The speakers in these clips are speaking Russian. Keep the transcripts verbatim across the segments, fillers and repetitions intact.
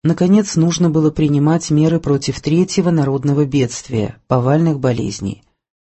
наконец, нужно было принимать меры против третьего народного бедствия – повальных болезней.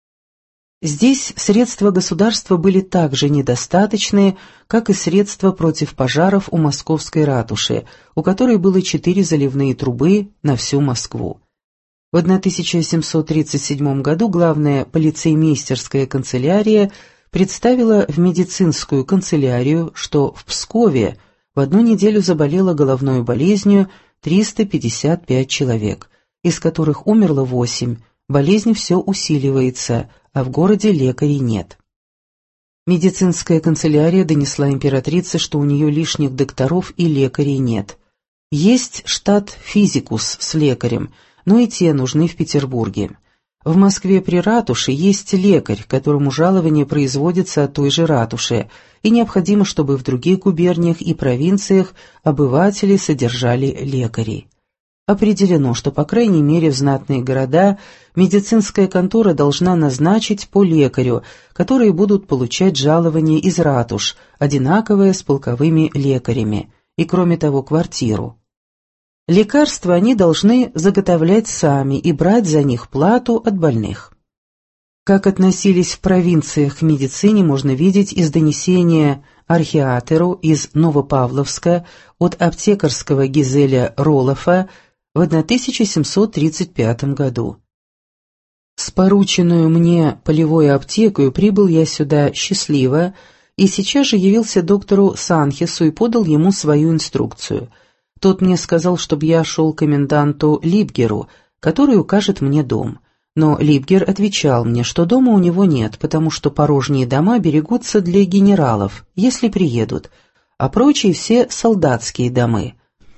Здесь средства государства были так же недостаточные, как и средства против пожаров у Московской ратуши, у которой было четыре заливные трубы на всю Москву. В тысяча семьсот тридцать седьмом году главная полицеймейстерская канцелярия представила в медицинскую канцелярию, что в Пскове в одну неделю заболело головной болезнью триста пятьдесят пять человек, из которых умерло восемь, болезнь все усиливается, а в городе лекарей нет. Медицинская канцелярия донесла императрице, что у нее лишних докторов и лекарей нет. Есть штат физикус с лекарем, но и те нужны в Петербурге. В Москве при ратуше есть лекарь, которому жалование производится от той же ратуши, и необходимо, чтобы в других губерниях и провинциях обыватели содержали лекарей. Определено, что по крайней мере в знатные города медицинская контора должна назначить по лекарю, которые будут получать жалование из ратуш, одинаковое с полковыми лекарями, и кроме того квартиру. Лекарства они должны заготовлять сами и брать за них плату от больных. Как относились в провинциях к медицине, можно видеть из донесения архиатеру из Новопавловска от аптекарского Гизеля Ролофа в тысяча семьсот тридцать пятом году. С порученную мне полевой аптекой прибыл я сюда счастливо и сейчас же явился доктору Санхесу и подал ему свою инструкцию. Тот мне сказал, чтобы я шел к коменданту Либгеру, который укажет мне дом. Но Либгер отвечал мне, что дома у него нет, потому что порожние дома берегутся для генералов, если приедут, а прочие все солдатские домы.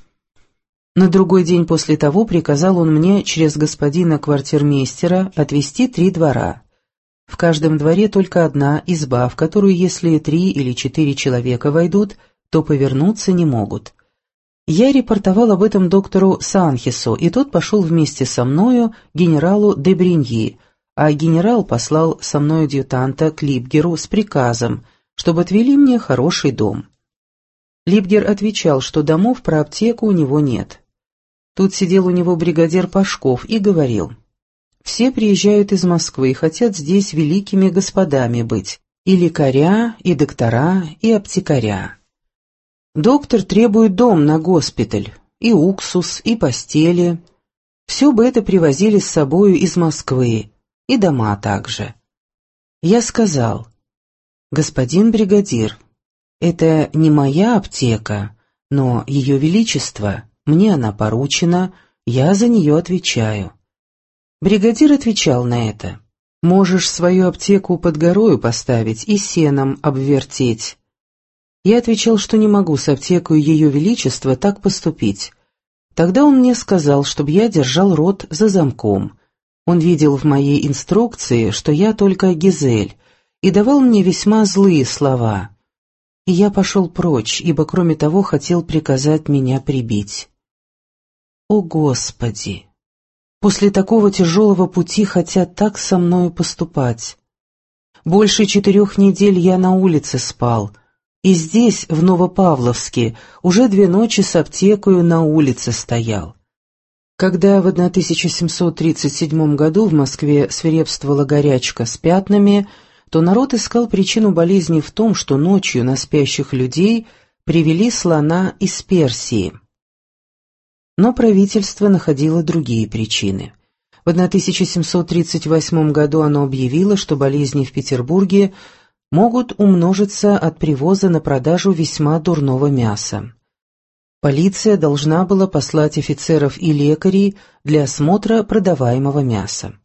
На другой день после того приказал он мне через господина квартирмейстера отвести три двора. В каждом дворе только одна изба, в которую если три или четыре человека войдут, то повернуться не могут. Я рапортовал об этом доктору Санхесу, и тот пошел вместе со мною генералу де Бриньи, а генерал послал со мной адъютанта к Либгеру с приказом, чтобы отвели мне хороший дом. Либгер отвечал, что домов про аптеку у него нет. Тут сидел у него бригадир Пашков и говорил: «Все приезжают из Москвы и хотят здесь великими господами быть, и лекаря, и доктора, и аптекаря. Доктор требует дом на госпиталь, и уксус, и постели. Все бы это привозили с собою из Москвы, и дома также». Я сказал: «Господин бригадир, это не моя аптека, но Ее Величество, мне она поручена, я за нее отвечаю». Бригадир отвечал на это: «Можешь свою аптеку под горою поставить и сеном обвертеть». Я отвечал, что не могу с аптекой Ее Величества так поступить. Тогда он мне сказал, чтобы я держал рот за замком. Он видел в моей инструкции, что я только Гизель, и давал мне весьма злые слова. И я пошел прочь, ибо кроме того хотел приказать меня прибить. О, Господи! После такого тяжелого пути хотят так со мною поступать. Больше четырех недель я на улице спал, и здесь, в Новопавловске, уже две ночи с аптекою на улице стоял. Когда в тысяча семьсот тридцать седьмом году в Москве свирепствовала горячка с пятнами, то народ искал причину болезни в том, что ночью на спящих людей привели слона из Персии. Но правительство находило другие причины. В тысяча семьсот тридцать восьмом году оно объявило, что болезни в Петербурге могут умножиться от привоза на продажу весьма дурного мяса. Полиция должна была послать офицеров и лекарей для осмотра продаваемого мяса.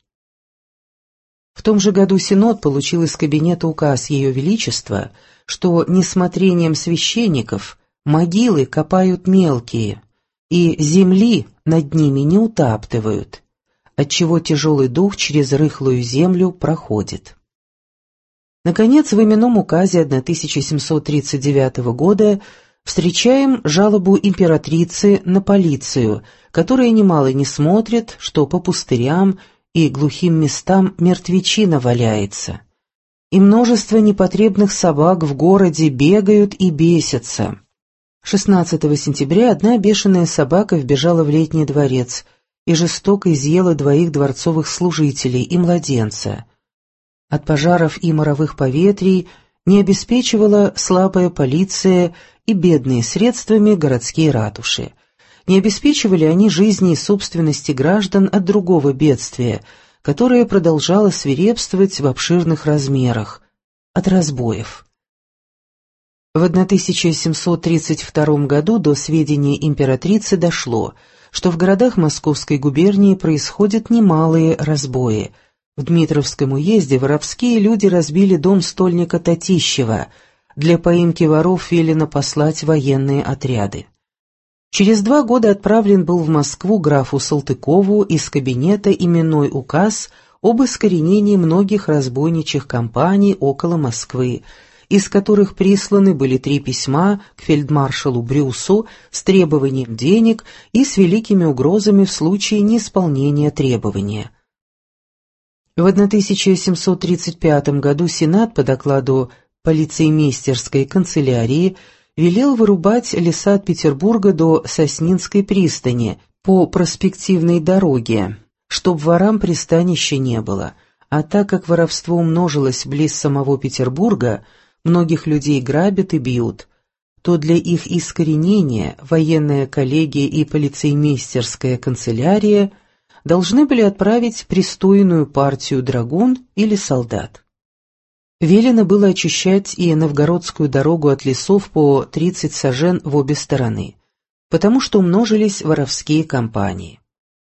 В том же году Синод получил из кабинета указ Ее Величества, что несмотрением священников могилы копают мелкие, и земли над ними не утаптывают, отчего тяжелый дух через рыхлую землю проходит. Наконец, в именном указе тысяча семьсот тридцать девятого года встречаем жалобу императрицы на полицию, которая немало не смотрит, что по пустырям и глухим местам мертвечина валяется, и множество непотребных собак в городе бегают и бесятся, шестнадцатого сентября одна бешеная собака вбежала в летний дворец и жестоко изъела двоих дворцовых служителей и младенца. От пожаров и моровых поветрий не обеспечивала слабая полиция и бедные средствами городские ратуши. Не обеспечивали они жизни и собственности граждан от другого бедствия, которое продолжало свирепствовать в обширных размерах – от разбоев. В тысяча семьсот тридцать втором году до сведения императрицы дошло, что в городах Московской губернии происходят немалые разбои. В Дмитровском уезде воровские люди разбили дом стольника Татищева. Для поимки воров велено послать военные отряды. Через два года отправлен был в Москву графу Салтыкову из кабинета именной указ об искоренении многих разбойничьих компаний около Москвы, из которых присланы были три письма к фельдмаршалу Брюсу с требованием денег и с великими угрозами в случае неисполнения требования. В тысяча семьсот тридцать пятом году Сенат по докладу полицеймейстерской канцелярии велел вырубать леса от Петербурга до Соснинской пристани по проспективной дороге, чтоб ворам пристанища не было, а так как воровство умножилось близ самого Петербурга, многих людей грабят и бьют, то для их искоренения военная коллегия и полицеймейстерская канцелярия должны были отправить пристойную партию драгун или солдат. Велено было очищать и новгородскую дорогу от лесов по тридцать сажен в обе стороны, потому что умножились воровские компании.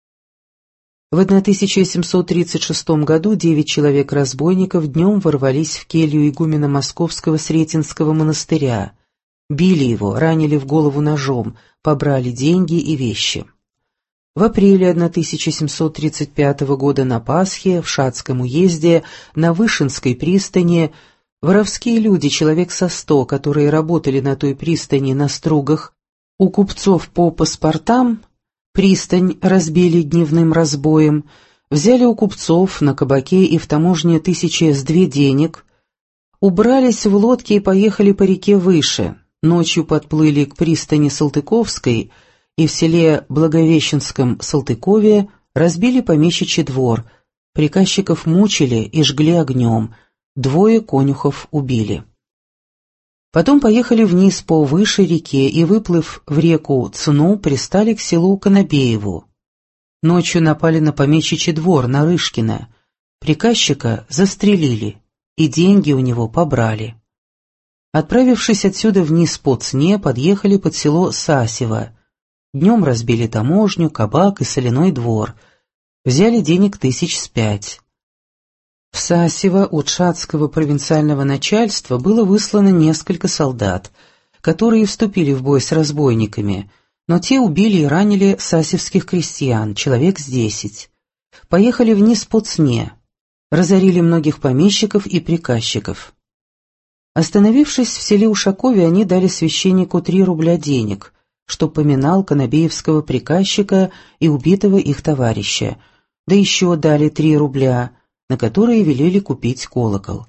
В тысяча семьсот тридцать шестом году девять человек-разбойников днем ворвались в келью игумена Московского Сретенского монастыря, били его, ранили в голову ножом, побрали деньги и вещи. В апреле тысяча семьсот тридцать пятого года на Пасхе в Шацком уезде на Вышинской пристани воровские люди, человек со сто, которые работали на той пристани на стругах, у купцов по паспортам, пристань разбили дневным разбоем, взяли у купцов на кабаке и в таможне тысячи с две денег, убрались в лодки и поехали по реке выше, ночью подплыли к пристани Салтыковской и в селе Благовещенском Салтыкове разбили помещичий двор, приказчиков мучили и жгли огнем, двое конюхов убили. Потом поехали вниз по высшей реке и, выплыв в реку Цну, пристали к селу Конобееву. Ночью напали на помещичий двор на Рышкина, приказчика застрелили и деньги у него побрали. Отправившись отсюда вниз по Цне, подъехали под село Сасево. Днем разбили таможню, кабак и соляной двор. Взяли денег тысяч с пять. В Сасево от шацкого провинциального начальства было выслано несколько солдат, которые вступили в бой с разбойниками, но те убили и ранили сасевских крестьян, человек с десять. Поехали вниз по Цне, разорили многих помещиков и приказчиков. Остановившись в селе Ушакове, они дали священнику три рубля денег, что поминал конобеевского приказчика и убитого их товарища, да еще дали три рубля, на которые велели купить колокол.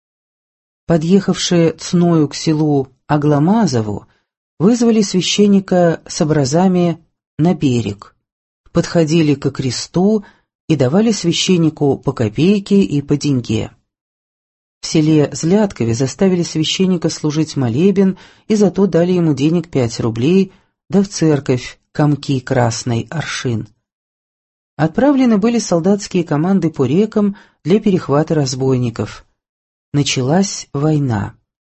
Подъехавшие Цною к селу Агламазову, вызвали священника с образами на берег, подходили ко кресту и давали священнику по копейке и по деньге. В селе Зляткове заставили священника служить молебен и зато дали ему денег пять рублей, да в церковь комки красной аршин. Отправлены были солдатские команды по рекам для перехвата разбойников. Началась война.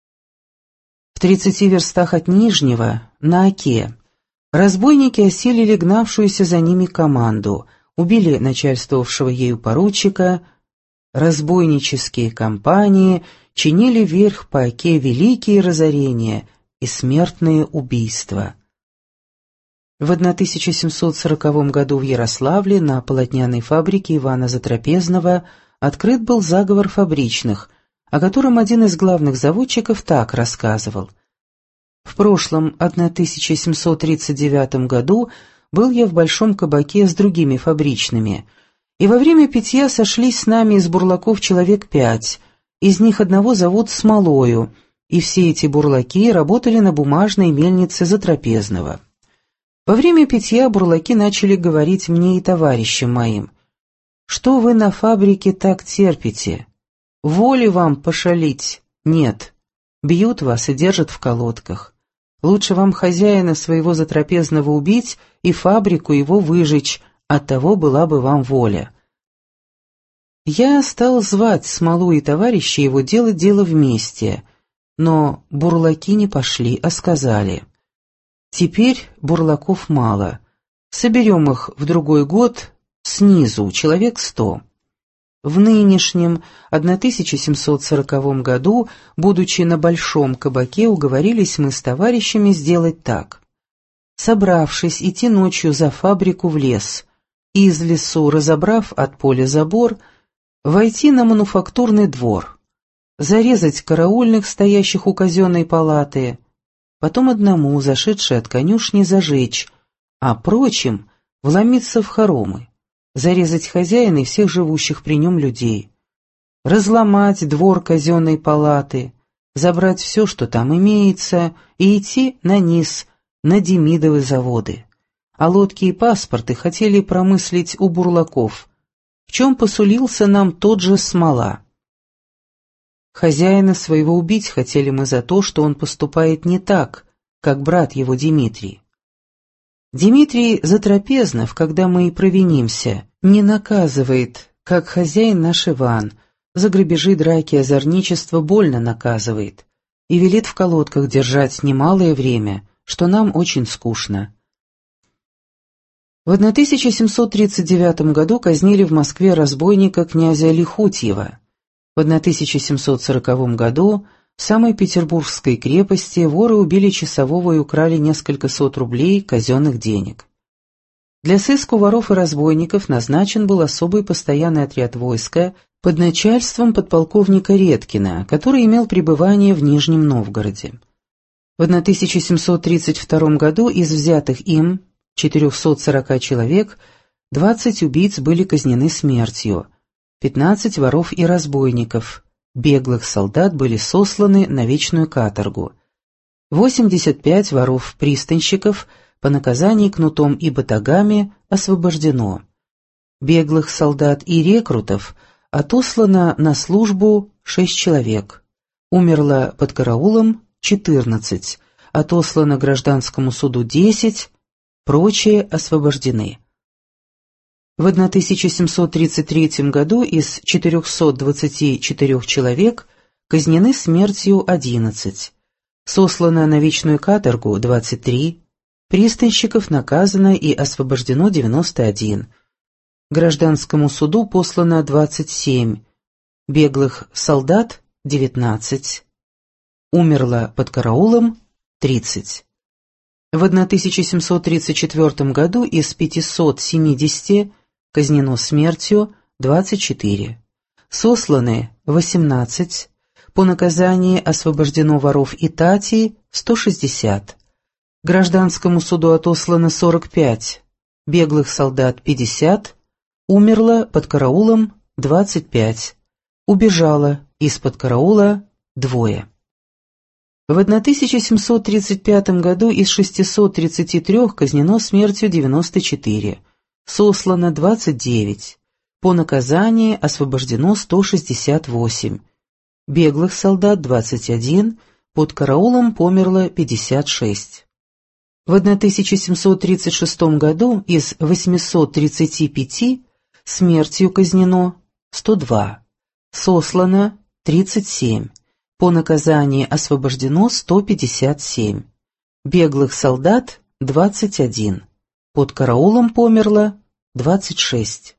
В тридцати верстах от Нижнего, на Оке, разбойники осилили гнавшуюся за ними команду, убили начальствовавшего ею поручика. Разбойнические компании чинили вверх по Оке великие разорения и смертные убийства. В тысяча семьсот сороковом году в Ярославле на полотняной фабрике Ивана Затрапезного открыт был заговор фабричных, о котором один из главных заводчиков так рассказывал. В прошлом тысяча семьсот тридцать девятом году был я в большом кабаке с другими фабричными, и во время питья сошлись с нами из бурлаков человек пять, из них одного зовут Смолою, и все эти бурлаки работали на бумажной мельнице Затрапезного. Во время питья бурлаки начали говорить мне и товарищам моим: «Что вы на фабрике так терпите? Воли вам пошалить? Нет. Бьют вас и держат в колодках. Лучше вам хозяина своего Затрапезного убить и фабрику его выжечь, оттого была бы вам воля». Я стал звать Смолу и товарищей его делать дело вместе, но бурлаки не пошли, а сказали: «Теперь бурлаков мало, соберем их в другой год снизу, человек сто». В нынешнем тысяча семьсот сороковом году, будучи на Большом кабаке, уговорились мы с товарищами сделать так. Собравшись идти ночью за фабрику в лес, из лесу, разобрав от поля забор, войти на мануфактурный двор, зарезать караульных, стоящих у казенной палаты, потом одному, зашедший от конюшни, зажечь, а прочим вломиться в хоромы, зарезать хозяина и всех живущих при нем людей, разломать двор казенной палаты, забрать все, что там имеется, и идти на низ, на Демидовы заводы. А лодки и паспорты хотели промыслить у бурлаков, в чем посулился нам тот же Смола. Хозяина своего убить хотели мы за то, что он поступает не так, как брат его Дмитрий. Дмитрий Затрапезнов, когда мы и провинимся, не наказывает, как хозяин наш Иван, за грабежи, драки, озорничество больно наказывает, и велит в колодках держать немалое время, что нам очень скучно. В тысяча семьсот тридцать девятом году казнили в Москве разбойника князя Лихутьева. В тысяча семьсот сороковом году в самой Петербургской крепости воры убили часового и украли несколько сот рублей казенных денег. Для сыску воров и разбойников назначен был особый постоянный отряд войска под начальством подполковника Редкина, который имел пребывание в Нижнем Новгороде. В тысяча семьсот тридцать втором году из взятых им четырехсот сорока человек двадцать убийц были казнены смертью, пятнадцать воров и разбойников, беглых солдат были сосланы на вечную каторгу, восемьдесят пять воров-пристанщиков по наказании кнутом и батагами освобождено. Беглых солдат и рекрутов отослано на службу шесть человек, умерло под караулом четырнадцать, отослано гражданскому суду десять, прочие освобождены. В тысяча семьсот тридцать третьем году из четырехсот двадцати четырёх человек казнены смертью одиннадцать, сослано на вечную каторгу двадцать три, пристанщиков наказано и освобождено девяносто один, гражданскому суду послано двадцать семь, беглых солдат девятнадцать, умерло под караулом тридцать. В тысяча семьсот тридцать четвёртом году из пятисот семидесяти казнено смертью двадцать четыре, сосланы восемнадцать, по наказании освобождено воров и татей сто шестьдесят, гражданскому суду отослано сорок пять, беглых солдат пятьдесят, умерло под караулом двадцать пять, убежало из-под караула двое. В тысяча семьсот тридцать пятом году из шестисот тридцати трёх казнено смертью девяносто четыре, сослано двадцать девять, по наказании освобождено сто шестьдесят восемь, беглых солдат двадцать один, под караулом померло пятьдесят шесть. В тысяча семьсот тридцать шестом году из восьмисот тридцати пяти смертью казнено сто два, сослано тридцать семь, по наказании освобождено сто пятьдесят семь, беглых солдат двадцать один, под караулом померло двадцать шесть.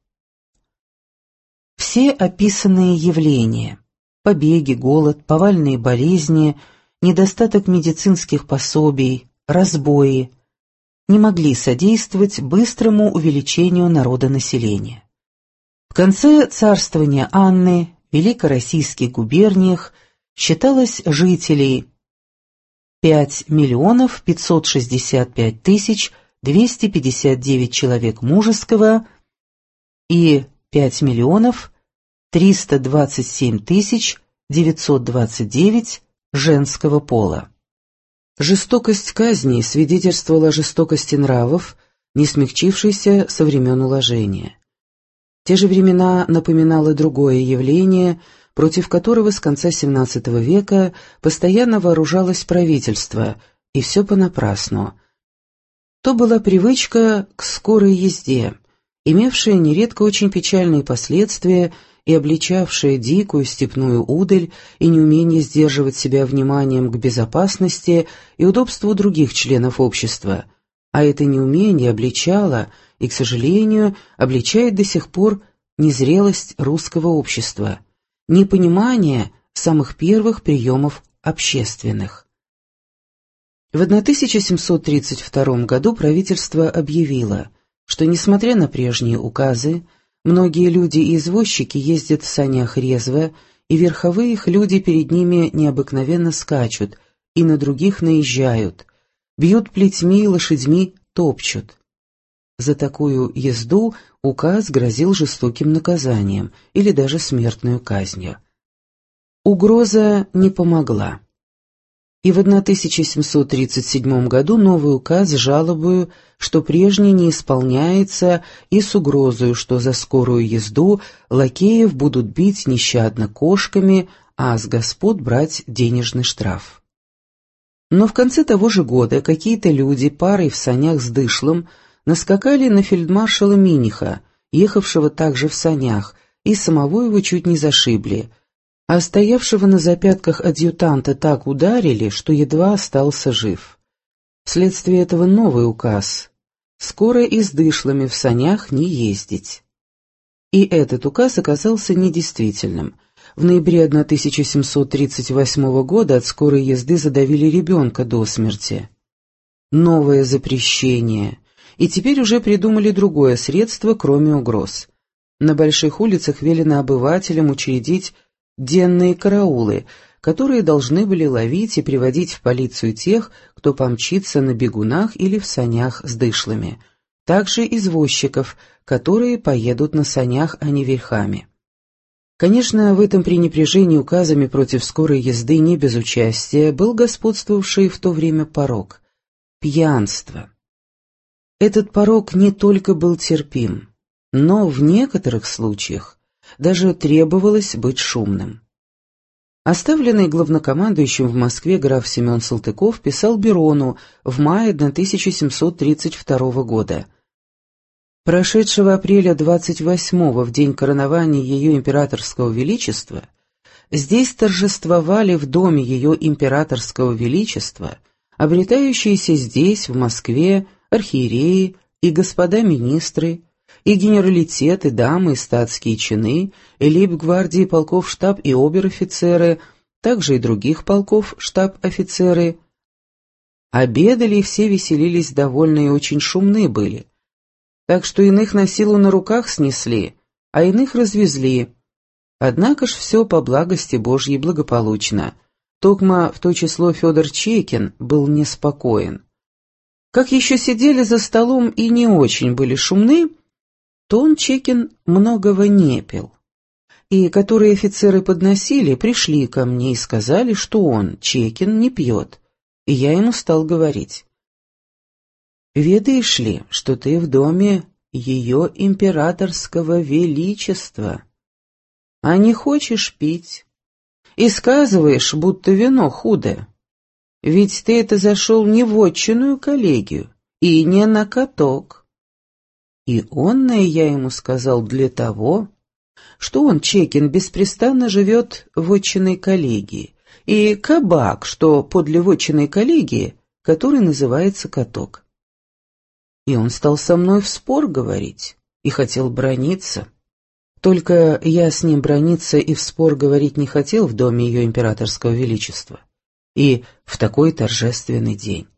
Все описанные явления – побеги, голод, повальные болезни, недостаток медицинских пособий, разбои – не могли содействовать быстрому увеличению народонаселения. В конце царствования Анны в великороссийских губерниях считалось жителей пять миллионов пятьсот шестьдесят пять тысяч двести пятьдесят девять человек мужеского и пять миллионов триста двадцать семь тысяч девятьсот двадцать девять женского пола. Жестокость казни свидетельствовала о жестокости нравов, не смягчившейся со времен уложения. В те же времена напоминало другое явление, против которого с конца семнадцатого века постоянно вооружалось правительство, и все понапрасну. То была привычка к скорой езде, имевшая нередко очень печальные последствия и обличавшая дикую степную удаль и неумение сдерживать себя вниманием к безопасности и удобству других членов общества, а это неумение обличало и, к сожалению, обличает до сих пор незрелость русского общества, непонимание самых первых приемов общественных. В тысяча семьсот тридцать втором году правительство объявило, что, несмотря на прежние указы, многие люди и извозчики ездят в санях резво, и верховые их люди перед ними необыкновенно скачут и на других наезжают, бьют плетьми и лошадьми топчут. За такую езду указ грозил жестоким наказанием или даже смертную казнью. Угроза не помогла. И в тысяча семьсот тридцать седьмом году новый указ с жалобою, что прежний не исполняется, и с угрозою, что за скорую езду лакеев будут бить нещадно кошками, а с господ брать денежный штраф. Но в конце того же года какие-то люди парой в санях с дышлом наскакали на фельдмаршала Миниха, ехавшего также в санях, и самого его чуть не зашибли, а стоявшего на запятках адъютанта так ударили, что едва остался жив. Вследствие этого новый указ — скоро и с дышлами в санях не ездить. И этот указ оказался недействительным. В ноябре тысяча семьсот тридцать восьмого года от скорой езды задавили ребенка до смерти. Новое запрещение. И теперь уже придумали другое средство, кроме угроз. На больших улицах велено обывателям учредить денные караулы, которые должны были ловить и приводить в полицию тех, кто помчится на бегунах или в санях с дышлами. Также извозчиков, которые поедут на санях, а не верхами. Конечно, в этом пренебрежении указами против скорой езды не без участия был господствовавший в то время порок – пьянство. Этот порок не только был терпим, но в некоторых случаях даже требовалось быть шумным. Оставленный главнокомандующим в Москве граф Семен Салтыков писал Берону в мае тысяча семьсот тридцать второго года: «Прошедшего апреля двадцать восьмого, в день коронования ее императорского величества, здесь торжествовали в доме ее императорского величества обретающиеся здесь, в Москве, архиереи и господа министры, и генералитет, и дамы, и статские чины, и лейб-гвардии полков штаб и обер-офицеры, также и других полков штаб-офицеры. Обедали и все веселились довольно и очень шумны были, так что иных на силу на руках снесли, а иных развезли. Однако ж все по благости Божьей благополучно. Токма в то число Федор Чекин был неспокоен. Как еще сидели за столом и не очень были шумны, то он, Чекин, многого не пил. И которые офицеры подносили, пришли ко мне и сказали, что он, Чекин, не пьет. И я ему стал говорить: «Ведаешь ли, что ты в доме ее императорского величества, а не хочешь пить, и сказываешь, будто вино худое? Ведь ты это зашел не в отчинную коллегию и не на каток». И онное я ему сказал для того, что он, Чекин, беспрестанно живет в отчинной коллегии, и кабак, что подле вотчинной коллегии, который называется каток. И он стал со мной в спор говорить и хотел браниться. Только я с ним браниться и в спор говорить не хотел в доме ее императорского величества. И в такой торжественный день.